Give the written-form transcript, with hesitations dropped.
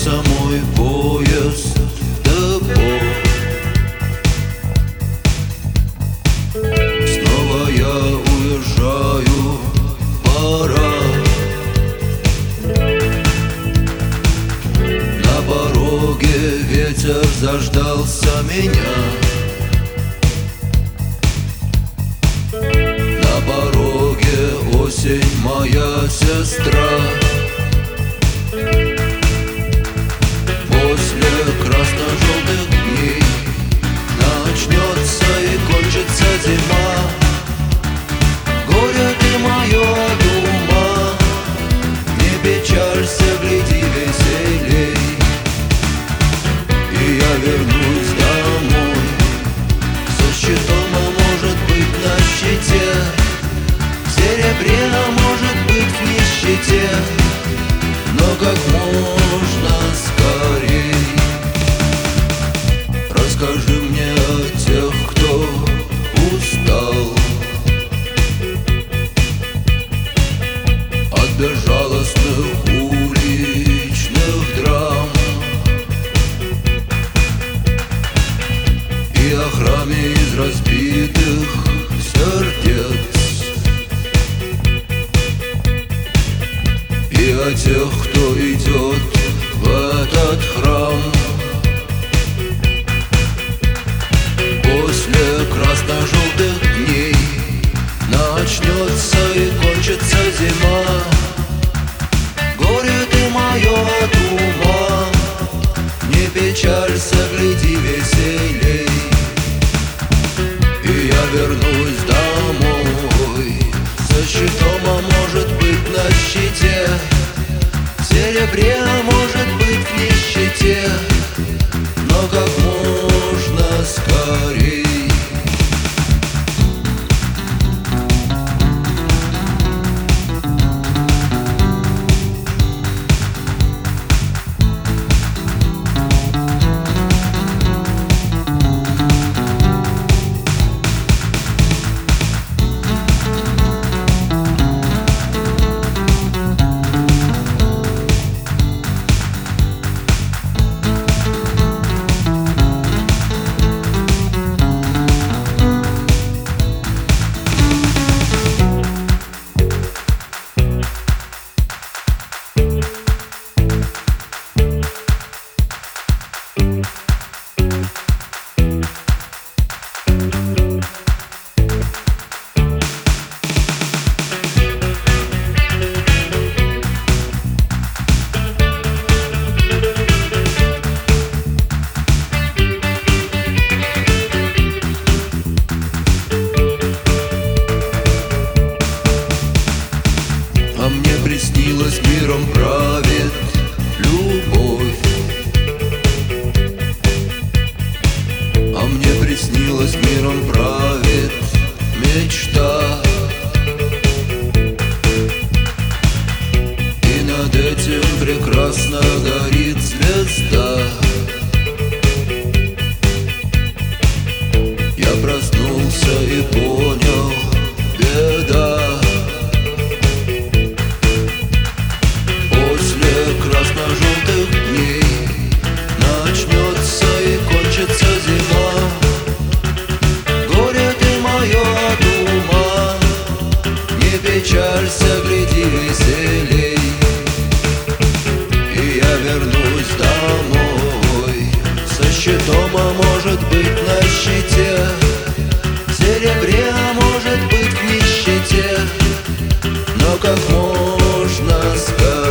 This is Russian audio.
Начнется мой поезд в депо. Снова я уезжаю, пора. На пороге ветер заждался меня. На пороге осень, моя сестра. После красно-желтых дней начнется и кончится зима. Горе ты мое от ума, не печалься, гляди веселей. И я вернусь домой со щитом, а может быть на щите, в серебре, а может быть в нищете, но как можно скорей. Расскажи мне о тех, кто устал от безжалостных уличных драм и о храме из разбитых сердец, и о тех, кто идет в этот храм. После красно-желтых дней начнется и кончится зима. Горе ты мое от ума, не печалься, гляди веселей. И я вернусь домой со щитом, а может быть на щите, в серебре, а может быть в нищете, но как можно скорей. А мне приснилось, миром правит любовь. А мне приснилось, миром правит мечта. И над этим прекрасно горит звезда. Я проснулся и понял, беда. Красно-желтых дней начнется и кончится зима. Горе ты мое от ума, не печалься, гляди веселей. И я вернусь домой со щитом, а может быть на щите, в серебре, а может быть в нищете, но как можно скорее.